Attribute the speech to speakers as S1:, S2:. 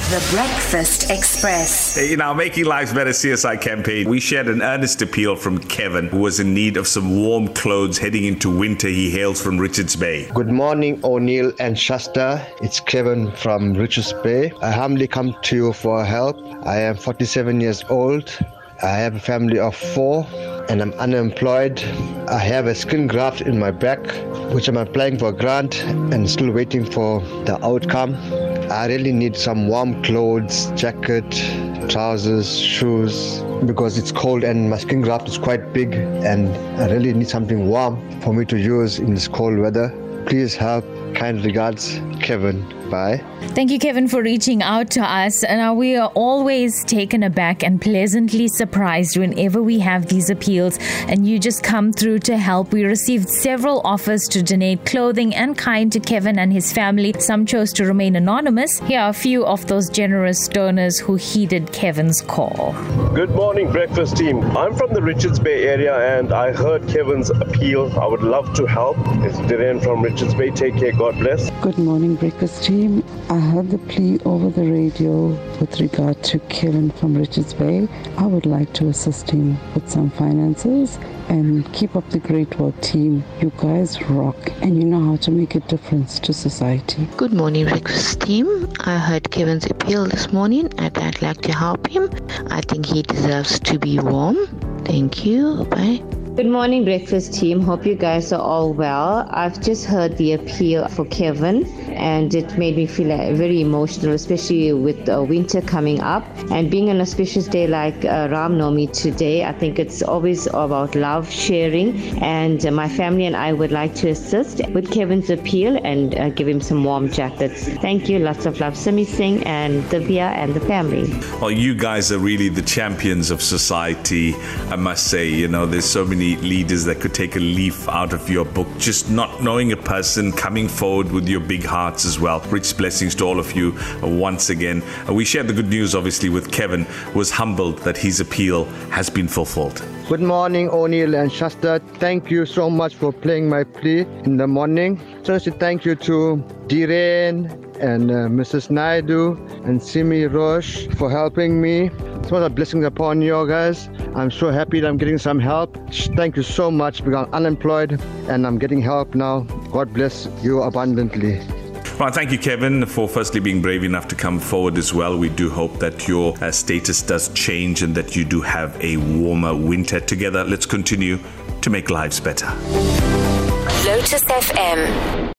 S1: The Breakfast Express.
S2: In our Making Lives Better CSI campaign, we shared an earnest appeal from Kevin, who was in need of some warm clothes heading into winter. He hails from Richards Bay.
S3: Good morning, O'Neill and Shasta. It's Kevin from Richards Bay. I humbly come to you for help. I am 47 years old. I have a family of 4 and I'm unemployed. I have a skin graft in my back, which I'm applying for a grant and still waiting for the outcome. I really need some warm clothes, jacket, trousers, shoes, because it's cold and my skin graft is quite big and I really need something warm for me to use in this cold weather. Please help. Kind regards, Kevin. Bye.
S4: Thank you, Kevin, for reaching out to us. Now, we are always taken aback and pleasantly surprised whenever we have these appeals and you just come through to help. We received several offers to donate clothing and kind to Kevin and his family. Some chose to remain anonymous. Here are a few of those generous donors who heeded Kevin's call.
S5: Good morning, breakfast team. I'm from the Richards Bay area and I heard Kevin's appeal. I would love to help. It's Dhiren from Richards Bay. Take care. God bless.
S6: Good morning, breakfast team. I heard the plea over the radio with regard to Kevin from Richards Bay. I would like to assist him with some finances and keep up the great work, team. You guys rock and you know how to make a difference to society.
S7: Good morning, breakfast team. I heard Kevin's appeal this morning and I'd like to help him. I think he deserves to be warm. Thank you. Bye.
S8: Good morning, breakfast team. Hope you guys are all well. I've just heard the appeal for Kevin and it made me feel very emotional, especially with winter coming up. And being an auspicious day like Ram Navami today, I think it's always about love, sharing. And my family and I would like to assist with Kevin's appeal and give him some warm jackets. Thank you. Lots of love. Simi Singh and Divya and the family.
S2: Well, you guys are really the champions of society, I must say. You know, there's so many leaders that could take a leaf out of your book, just not knowing a person, coming forward with your big hearts as well. Rich blessings to all of you once again. We shared the good news, obviously, with Kevin, who was humbled that his appeal has been fulfilled.
S3: Good morning, O'Neill and Shasta. Thank you so much for playing my plea in the morning. Firstly, thank you to Dhiren and Mrs. Naidu and Simi Roche for helping me. It's one of the blessings upon you guys. I'm so happy that I'm getting some help. Thank you so much because I'm unemployed and I'm getting help now. God bless you abundantly.
S2: Well, thank you, Kevin, for firstly being brave enough to come forward as well. We do hope that your status does change and that you do have a warmer winter. Together, let's continue to make lives better.
S1: Lotus FM.